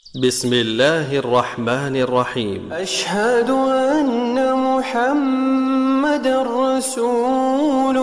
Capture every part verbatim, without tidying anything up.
بسم الله الرحمن الرحيم. أشهد أن محمد رسول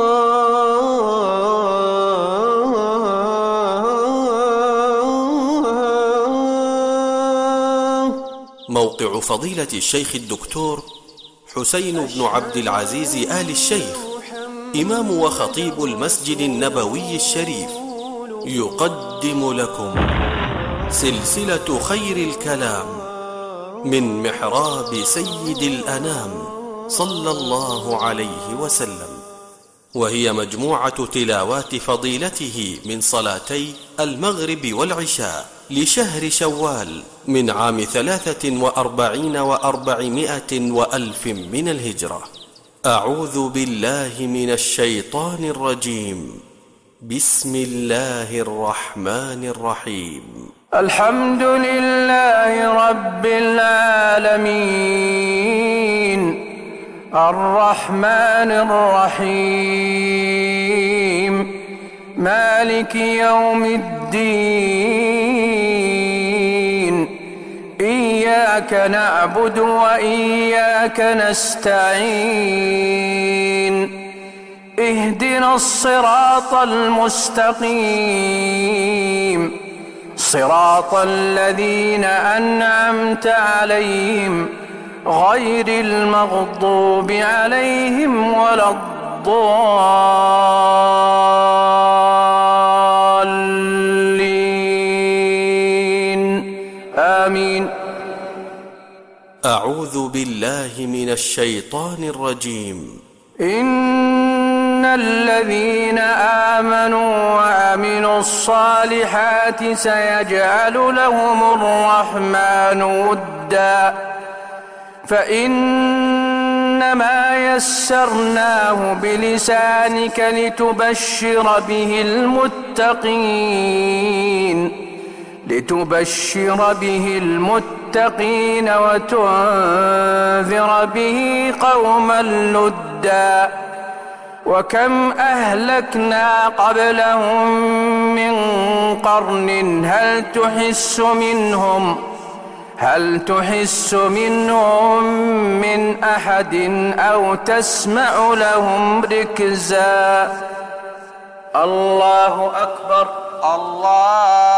الله. موقع فضيلة الشيخ الدكتور حسين بن عبد العزيز آل الشيخ، إمام وخطيب المسجد النبوي الشريف، يقدم لكم سلسلة خير الكلام من محراب سيد الأنام صلى الله عليه وسلم، وهي مجموعة تلاوات فضيلته من صلاتي المغرب والعشاء لشهر شوال من عام ثلاثة وأربعين وأربعمائة وألف من الهجرة. أعوذ بالله من الشيطان الرجيم. بسم الله الرحمن الرحيم. الحمد لله رب العالمين، الرحمن الرحيم، مالك يوم الدين. إياك نعبد وإياك نستعين، اهدنا الصراط المستقيم، صراط الذين أنعمت عليهم غير المغضوب عليهم ولا الضالين، آمين. أعوذ بالله من الشيطان الرجيم. إن الذين آمنوا وعملوا الصالحات سيجعل لهم الرحمن ودا، فإنما يسرناه بلسانك لتبشر به المتقين لتبشر به المتقين وتنذر به قوما لدا. وكم أهلكنا قبلهم من قرن هل تحس منهم هل تحس منهم من أحد أو تسمع لهم ركزا. الله أكبر. الله